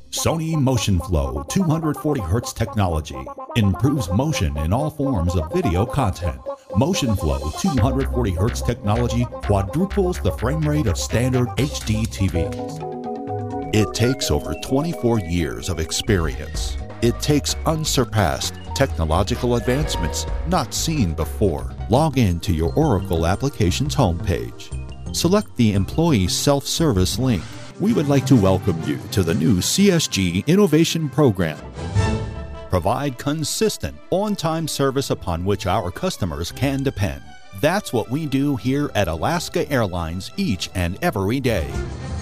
Sony Motion Flow 240Hz technology improves motion in all forms of video content. Motion Flow 240Hz technology quadruples the frame rate of standard HD TVs. It takes over 24 years of experience. It takes unsurpassed technological advancements not seen before. Log in to your Oracle Applications homepage. Select the Employee Self-Service link. We would like to welcome you to the new CSG Innovation Program. Provide consistent, on-time service upon which our customers can depend. That's what we do here at Alaska Airlines each and every day.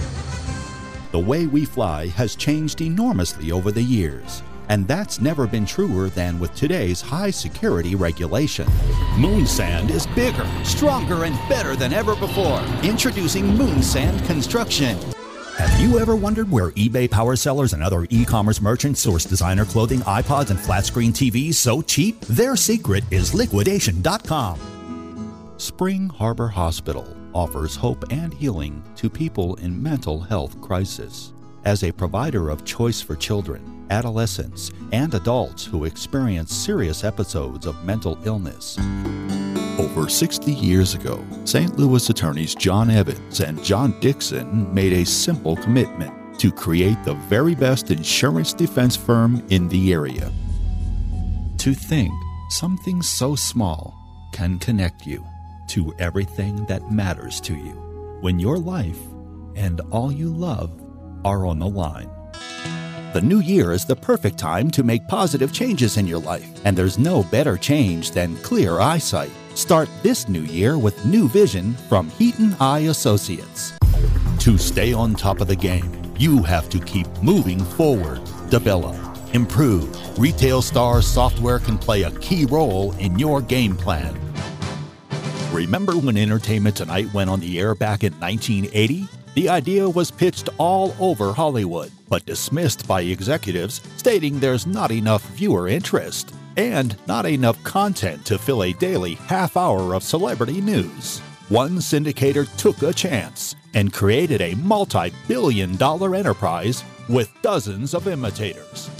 The way we fly has changed enormously over the years, and that's never been truer than with today's high security regulation. Moonsand is bigger, stronger, and better than ever before. Introducing Moonsand Construction. Have you ever wondered where eBay power sellers and other e-commerce merchants source designer clothing, iPods, and flat-screen TVs so cheap? Their secret is liquidation.com. Spring Harbor Hospital offers hope and healing to people in mental health crisis. As a provider of choice for children, adolescents, and adults who experience serious episodes of mental illness. Over 60 years ago, St. Louis attorneys John Evans and John Dixon made a simple commitment to create the very best insurance defense firm in the area. To think something so small can connect you to everything that matters to you when your life and all you love are on the line. The new year is the perfect time to make positive changes in your life, and there's no better change than clear eyesight. Start this new year with new vision from Heaton Eye Associates. To stay on top of the game, you have to keep moving forward, develop, improve. Retail Star software can play a key role in your game plan. Remember when Entertainment Tonight went on the air back in 1980? The idea was pitched all over Hollywood, but dismissed by executives, stating there's not enough viewer interest and not enough content to fill a daily half hour of celebrity news. One syndicator took a chance and created a multi-billion-dollar enterprise with dozens of imitators.